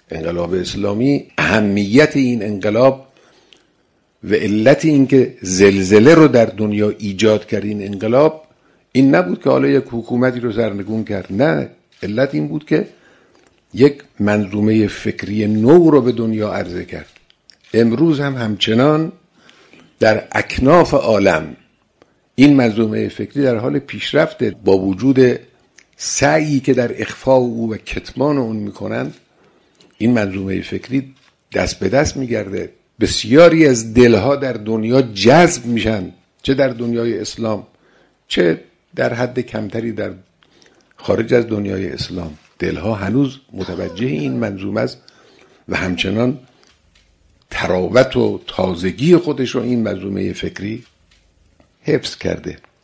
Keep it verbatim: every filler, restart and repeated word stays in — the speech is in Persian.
انقلاب اسلامی اهمیت این انقلاب و علت این که زلزله رو در دنیا ایجاد کرد این انقلاب این نبود که حالا یک حکومتی رو سرنگون کرد، نه، علت این بود که یک منظومه فکری نو رو به دنیا عرضه کرد. امروز هم همچنان در اکناف عالم این منظومه فکری در حال پیشرفته، با وجود سعی که در اخفاء او و کتمان اون میکنند این منظومه فکری دست به دست میگرده. بسیاری از دلها در دنیا جذب میشن، چه در دنیای اسلام چه در حد کمتری در خارج از دنیای اسلام. دلها هنوز متوجه این منظومه است و همچنان تراوت و تازگی خودش رو این منظومه فکری حفظ کرده.